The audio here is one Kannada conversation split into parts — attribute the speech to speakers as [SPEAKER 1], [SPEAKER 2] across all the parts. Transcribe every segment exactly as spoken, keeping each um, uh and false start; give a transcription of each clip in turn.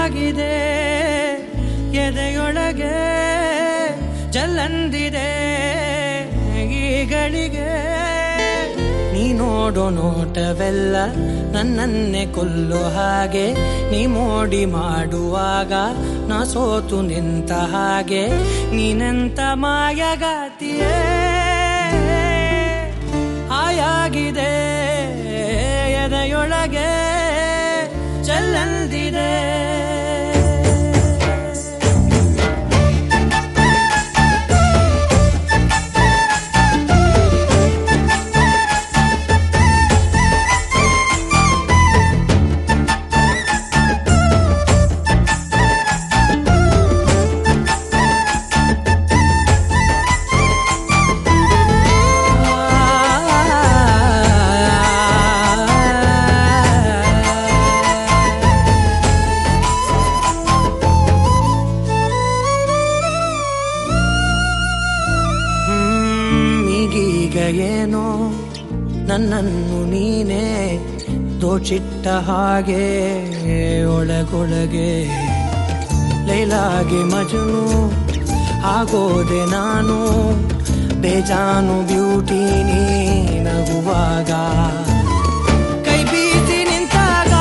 [SPEAKER 1] ಹಾಯಾಗಿದೆ ಎದೆಯೊಳಗೆ ಜಲ್ಲಂದಿದೆ ಈಗಳಿಗೆ ನೀ ನೋಡೋ ನೋಟವೆಲ್ಲ ನನ್ನನ್ನೇ ಕೊಲ್ಲೋ ಹಾಗೆ ನೀ ಮೋಡಿ ಮಾಡುವಾಗ ನಾ ಸೋತು ನಿಂತ ಹಾಗೆ ನೀನೆಂತ ಮಾಯಗಾತಿಯೇ ಹಾಯಾಗಿದೆ ಎದೆಯೊಳಗೆ ಜಲ್ಲಂದಿದೆ ಏನೋ ನನ್ನನ್ನು ನೀನೇ ದೋಚಿಟ್ಟ ಹಾಗೆ ಒಳಗೊಳಗೆ ಲೈಲಾಗೆ ಮಜನು ಆಗೋದೆ ನಾನು ಬೇಜಾನು ಬ್ಯೂಟಿ ನೀ ನಗುವಾಗ ಕೈ ಬೀಸಿ ನಿಂತಾಗ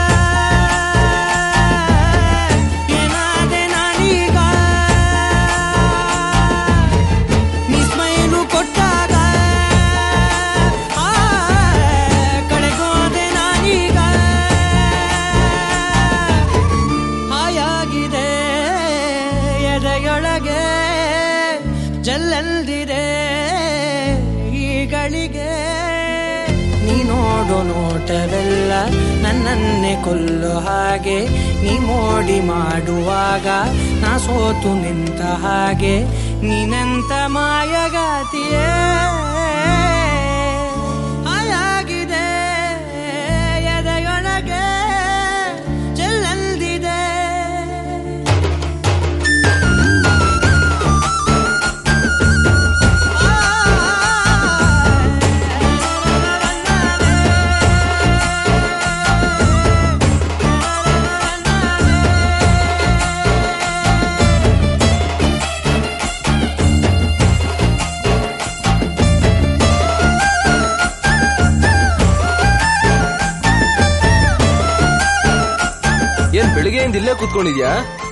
[SPEAKER 1] ಏನಾದೆ ನಾನೀಗ ನೀ ಸ್ಮೈಲು ಕೊಟ್ಟಾಗ ಜಲ್ಲಲ್ದಿದೆ ಈಗಳಿಗೆ ನೀ ನೋಡೋ ನೋಟವೆಲ್ಲ ನನ್ನನ್ನೇ ಕೊಲ್ಲೋ ಹಾಗೆ ನೀ ಮೋಡಿ ಮಾಡುವಾಗ ನಾ ಸೋತು ನಿಂತ ಹಾಗೆ ನೀನೆಂತ ಮಾಯಗಾತಿಯೇ ಹಾಯಾಗಿದೆ ಎದೆಯೊಳಗೆ ಜಲ್ಲಲ್ದಿದೆ
[SPEAKER 2] ಏನ್ ಬೆಳಿಗ್ಗೆಯಿಂದ ಇಲ್ಲೇ ಕೂತ್ಕೊಂಡಿದ್ಯಾ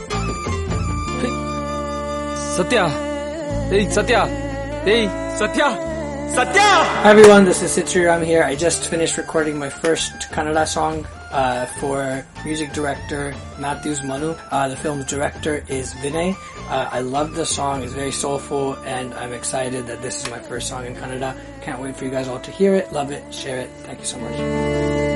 [SPEAKER 2] ಸತ್ಯ ಏಯ್ ಸತ್ಯ ಏಯ್ ಸತ್ಯ ಸತ್ಯ
[SPEAKER 1] Hi everyone, this is Sitri. I'm here. I just finished recording my first Kannada song uh, for music director Matthews Manu. Uh, the film's director is Vinay. Uh, I love the song. It's very soulful and I'm excited that this is my first song in Kannada. Can't wait for you guys all to hear it, love it, share it. Thank you so much.